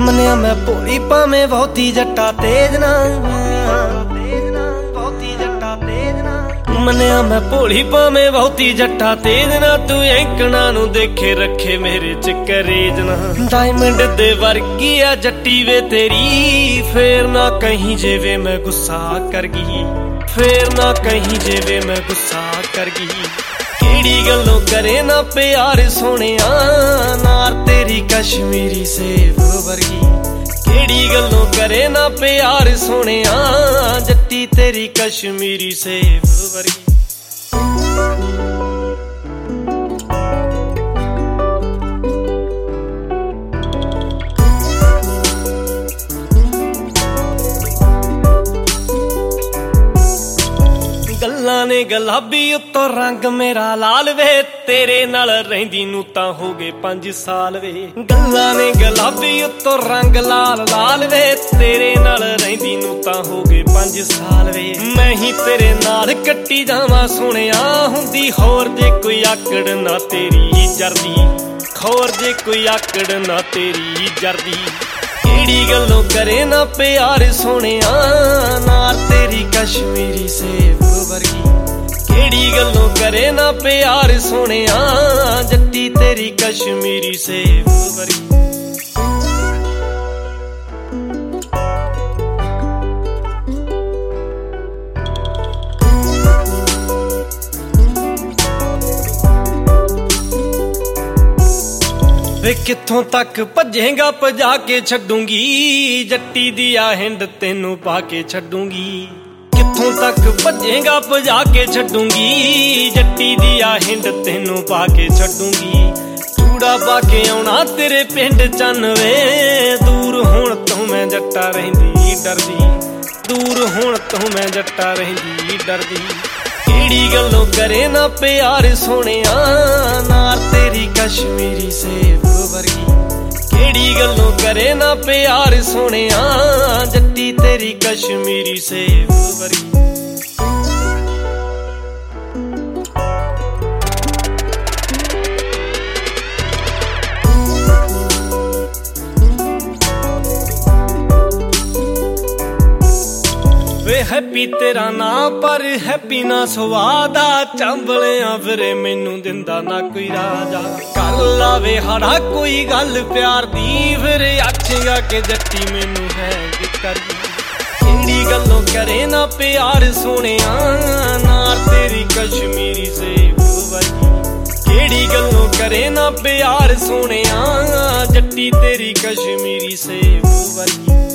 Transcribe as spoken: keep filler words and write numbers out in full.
ਮੰਨਿਆ ਮੈਂ ਭੋਲੀ ਭਾਵੇਂ ਬਹੁਤੀ ਜੱਟਾ ਤੇਜ ਨਾ ਬਹੁਤੀ ਜੱਟਾ ਤੇਜ ਨਾ ਮੰਨਿਆ ਮੈਂ ਭੋਲੀ ਭਾਵੇਂ ਬਹੁਤੀ ਜੱਟਾ ਤੇਜ ਨਾ ਤੂੰ ਐਂਕਣਾ ਨੂੰ ਦੇਖੇ ਰੱਖੇ ਮੇਰੇ ਚ ਕਰੇਜ ਨਾ ਡਾਇਮੰਡ ਦੇ ਵਰਗੀ ਆ ਜੱਟੀ ਵੇ ਤੇਰੀ ਫੇਰ ਨਾ ਕਹੀਂ ਜਿਵੇਂ ਮੈਂ ਗੁੱਸਾ ਕਰ ਗਈ ਫੇਰ ਨਾ ਕਹੀਂ ਜਿਵੇਂ ਮੈਂ ਗੁੱਸਾ ਕਰ ਗਈ ਕਿਹੜੀ ਗੱਲੋਂ ਕਰੇ ਨਾ ਪਿਆਰ ਸੋਹਣਿਆ ਨਾਰ ਤੇਰੀ ਕਸ਼ਮੀਰੀ ਸੇਬ ਵਰਗੀ ਕਿਹੜੀ ਗੱਲੋਂ ਕਰੇ ਨਾ ਪਿਆਰ ਸੋਹਣਿਆ ਜੱਟੀ ਤੇਰੀ ਕਸ਼ਮੀਰੀ ਸੇਬ ਵਰਗੀ ਗੱਲਾਂ ਨੇ ਗੁਲਾਬੀ ਉੱਤੋਂ ਰੰਗ ਮੇਰਾ ਲਾਲ ਵੇ ਤੇਰੇ ਨਾਲ ਰਹਿੰਦੀ ਨੂੰ ਤਾਂ ਹੋ ਗਏ ਪੰਜ ਸਾਲ ਵੇ ਗੱਲਾਂ ਨੇ ਗੁਲਾਬੀ ਉੱਤੋਂ ਰੰਗ ਲਾਲ ਲਾਲ ਵੇ ਤੇਰੇ ਨਾਲ ਰਹਿੰਦੀ ਨੂੰ ਤਾਂ ਹੋ ਗਏ ਪੰਜ ਸਾਲ ਵੇ ਮੈਂ ਹੀ ਤੇਰੇ ਨਾਲ ਕੱਟੀ ਜਾਵਾਂ ਸੋਹਣਿਆ ਹੁੰਦੀ ਹੋਰ ਜੇ ਕੋਈ ਆਕੜ ਨਾ ਤੇਰੀ ਜਰਦੀ ਖੋਰ ਜੇ ਕੋਈ ਆਕੜ ਨਾ ਤੇਰੀ ਜਰਦੀ ਕਿਹੜੀ ਗੱਲੋਂ ਕਰੇ ਨਾ ਪਿਆਰ ਸੋਹਣਿਆ ਨਾਰ ਤੇਰੀ ਕਸ਼ਮੀਰੀ ਸੇਬ ਵਰਗੀ ਕਿਹੜੀ ਗੱਲੋਂ ਕਰੇ ਨਾ ਪਿਆਰ ਸੋਹਣਿਆ ਜੱਟੀ ਤੇਰੀ ਕਸ਼ਮੀਰੀ ਸੇਬ ਵਰਗੀ ਵੇ ਕਿੱਥੋਂ ਤੱਕ ਭੱਜੇਗਾ ਭਜਾ ਕੇ ਛੱਡੂੰਗੀ ਜੱਟੀ ਦੀ ਆ ਹਿੰਡ ਤੈਨੂੰ ਪਾ ਕੇ ਛੱਡੂੰਗੀ ਕਿੱਥੋਂ ਤੱਕ ਭੱਜੇਗਾ ਭਜਾ ਕੇ ਛੱਡੂੰਗੀ ਜੱਟੀ ਦੀ ਆ ਹਿੰਡ ਤੈਨੂੰ ਪਾ ਕੇ ਛੱਡੂੰਗੀ ਚੂੜਾ ਪਾ ਕੇ ਆਉਣਾ ਤੇਰੇ ਪਿੰਡ ਚੰਨ ਵੇ ਦੂਰ ਹੁਣ ਤੋਂ ਮੈਂ ਜੱਟਾ ਰਹਿੰਦੀ ਡਰਦੀ ਦੂਰ ਹੁਣ ਤੋਂ ਮੈਂ ਜੱਟਾ ਰਹਿੰਦੀ ਡਰਦੀ ਕਿਹੜੀ ਗੱਲੋਂ ਕਰੇ ਨਾ ਪਿਆਰ ਸੋਹਣਿਆ ਨਾਰ ਤੇਰੀ ਕਸ਼ਮੀਰੀ ਸੇਬ ਵਰਗੀ ਕਿਹੜੀ ਗੱਲੋਂ ਕਰੇ ਨਾ ਪਿਆਰ ਸੋਹਣਿਆ ਜੱਟੀ ਤੇਰੀ ਕਸ਼ਮੀਰੀ ਸੇਬ ਵਰਗੀ ਵੇ ਹੈਪੀ ਤੇਰਾ ਨਾਂ ਪਰ ਹੈਪੀ ਨਾ ਸਵਾਦਾ ਚਾਂਬਲਿਆਂ ਫਿਰੇ ਮੈਨੂੰ ਦਿੰਦਾ ਨਾ ਕੋਈ ਰਾਜਾ ਕਰ ਲਾਵੇ ਹੜਾ ਕੋਈ ਗੱਲ ਪਿਆਰ ਦੀ ਫਿਰ ਆਖੇਗਾ ਕਿ ਜੱਟੀ ਮੈਨੂੰ ਹੈ ਕਰਦੀ ਕਿਹੜੀ ਗੱਲੋਂ ਕਰੇ ਨਾ ਪਿਆਰ ਸੋਹਣਿਆ ਨਾਰ ਤੇਰੀ ਕਸ਼ਮੀਰੀ ਸੇਬ ਵਰਗੀ ਕਿਹੜੀ ਗੱਲੋਂ ਕਰੇ ਨਾ ਪਿਆਰ ਸੋਹਣਿਆ ਜੱਟੀ ਤੇਰੀ ਕਸ਼ਮੀਰੀ ਸੇਬ ਵਰਗੀ